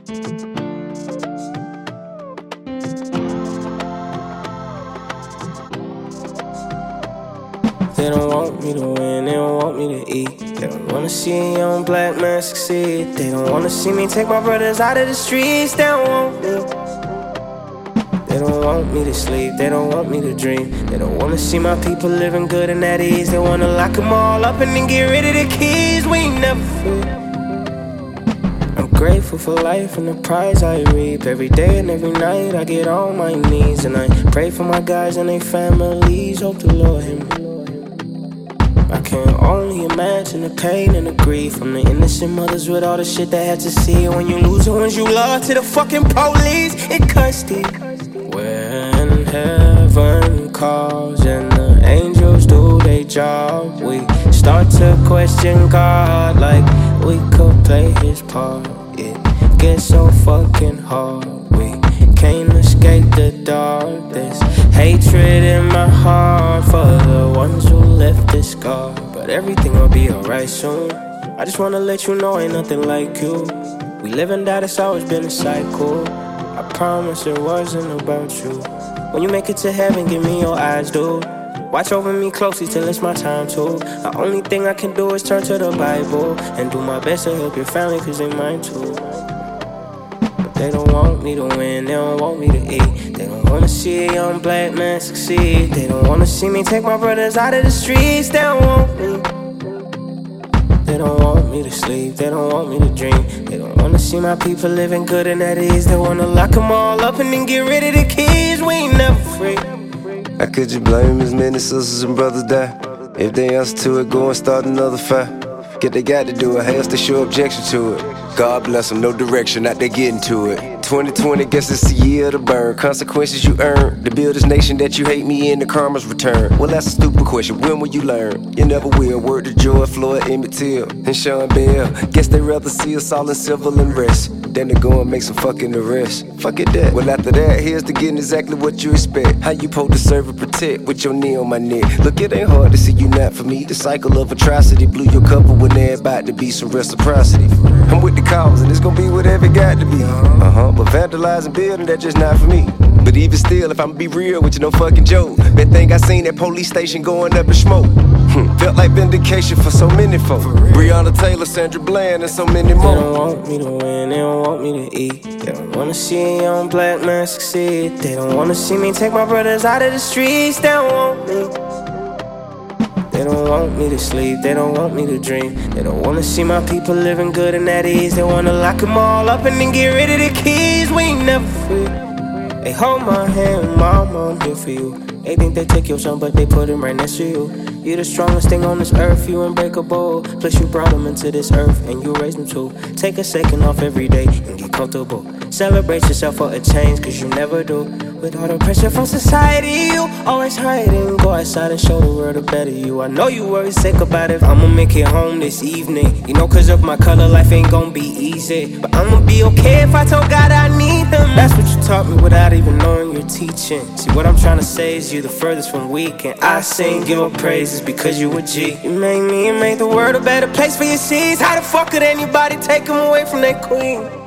They don't want me to win, they don't want me to eat. They don't wanna see a young black man succeed. They don't wanna see me take my brothers out of the streets. They don't want me. They don't want me to sleep, they don't want me to dream. They don't wanna see my people living good and at ease. They wanna lock them all up and then get rid of the keys. We ain't never free. I'm grateful for life and the prize I reap. Every day and every night I get on my knees and I pray for my guys and their families. Hope the Lord hear me. I can only imagine the pain and the grief from the innocent mothers with all the shit they had to see. When you lose the ones you love to the fucking police, it cuts deep. When heaven calls and the angels do their job, we start to question God like we could play his part. It gets so fucking hard, we can't escape the dark. There's hatred in my heart for the ones who left this scar. But everything will be alright soon. I just wanna let you know ain't nothing like you. We live and die, it's always been a cycle. I promise it wasn't about you. When you make it to heaven, give me your eyes, dude. Watch over me closely till it's my time to. The only thing I can do is turn to the Bible and do my best to help your family, cause they mine too. But they don't want me to win, they don't want me to eat. They don't wanna see a young black man succeed. They don't wanna see me take my brothers out of the streets. They don't want me. They don't want me to sleep, they don't want me to dream. They don't wanna see my people living good and at ease. They wanna lock them all up and then get rid of the keys. We ain't never free. How could you blame as many sisters and brothers die? If they answer to it, go and start another fire. Get they got to do it, has to show objection to it. God bless them, no direction, not they getting to it. 2020, guess it's the year to burn. Consequences you earn. To build this nation that you hate me in, the karma's return. Well, that's a stupid question, when will you learn? You never will. Word to George Floyd, Emmett Till, and Sean Bell. Guess they rather see us all in civil unrest than to go and make some fucking arrests. Fuck it that. Well, after that, here's to getting exactly what you expect. How you supposed to serve and protect with your knee on my neck. Look, it ain't hard to see you not for me. The cycle of atrocity blew your cover when there about to be some reciprocity. I'm with the cause and it's gonna be whatever it got to be. But vandalizing building, that's just not for me. But even still, if I'ma be real with you, no fucking joke. That thing I seen at police station going up in smoke. Felt like vindication for so many folk. Breonna Taylor, Sandra Bland, and so many more. They don't want me to win, they don't want me to eat. They don't wanna see a young black man succeed. They don't wanna see me take my brothers out of the streets. They don't want me. They don't want me to sleep, they don't want me to dream. They don't wanna see my people living good and at ease. They wanna lock them all up and then get rid of the keys. We ain't never free. They hold my hand, mama, I'm here for you. They think they take your son, but they put him right next to you. You're the strongest thing on this earth, you unbreakable. Plus you brought them into this earth and you raised them too. Take a second off every day and get comfortable. Celebrate yourself for a change, cause you never do. With all the pressure from society, you always hiding. Go outside and show the world a better you. I know you worry sick about if I'ma make it home this evening. You know, cause of my color, life ain't gonna be easy. But I'ma be okay if I told God I need him. That's what you taught me without even knowing you're teaching. See, what I'm trying to say is you the furthest from weak. And I sing your praises because you a G. You made me and made the world a better place for your seeds. How the fuck could anybody take them away from their queen?